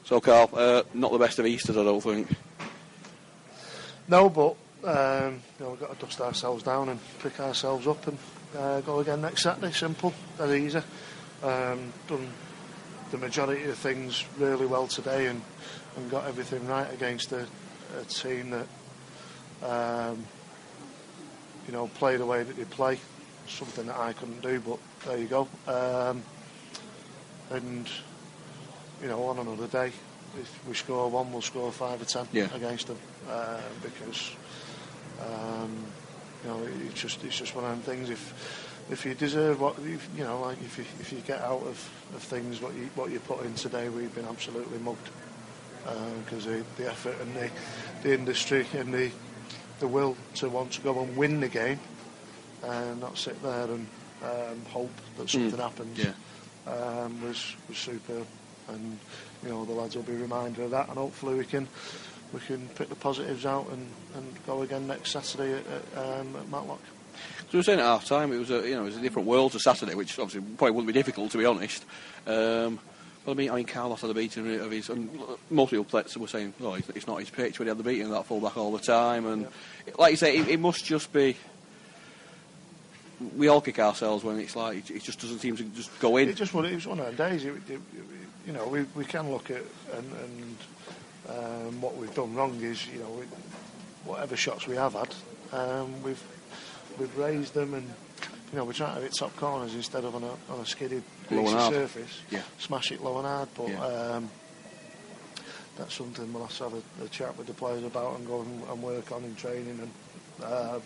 So, Carl, not the best of Easters, I don't think. No, but we've got to dust ourselves down and pick ourselves up and go again next Saturday. Simple, dead easy. Done the majority of things really well today and got everything right against a team that play the way that they play. Something that I couldn't do, but there you go. And on another day, if we score one, we'll score 5 or 10 against them because it's just one of them things. If you deserve what if you get out of things what you put in today, we've been absolutely mugged because the effort and the industry and the will to want to go and win the game and not sit there and hope that something happens was superb. And the lads will be reminded of that, and hopefully we can pick the positives out and go again next Saturday at Matlock. So we were saying at half time it was a different world to Saturday, which obviously probably wouldn't be difficult, to be honest. But I mean, Carlos had a beating of his, and most people were saying, it's not his pitch, but he had the beating of that full-back all the time, and like you say, it must just be. We all kick ourselves when it's like it just doesn't seem to just go in. It was one of them days. We can look at and what we've done wrong is whatever shots we have had, we've raised them and we're trying to hit top corners instead of on a skidded surface. Yeah. Smash it low and hard, but that's something we'll have to have a chat with the players about and go and work on in training and.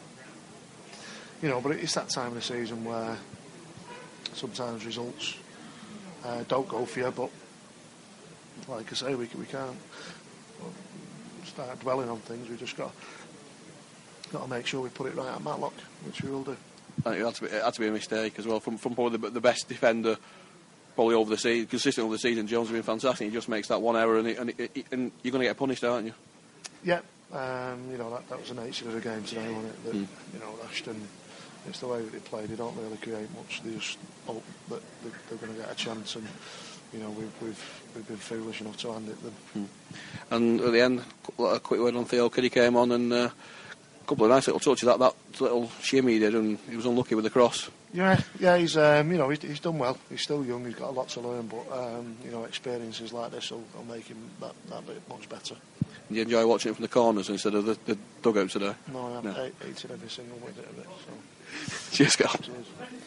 But it's that time of the season where sometimes results don't go for you, but like I say, we can't start dwelling on things. We just got to make sure we put it right at Matlock, which we will do. And it had to be a mistake as well from probably the best defender probably over the season, consistent over the season. Jones has been fantastic. He just makes that one error and you're going to get punished, aren't you? Yeah, that was the nature of the game today, wasn't it? That, Ashton. It's the way that they play. They don't really create much. They just hope that they're going to get a chance, and we've been foolish enough to hand it them. And at the end, a quick word on Theo Kiddy came on, and a couple of nice little touches. That little shimmy he did, and he was unlucky with the cross. Yeah. He's he's done well. He's still young. He's got a lot to learn, but experiences like this will make him that bit much better. Do you enjoy watching it from the corners instead of the dugout today? No, I haven't. Hated every single minute of it. So. Cheers, Carl. Cheers.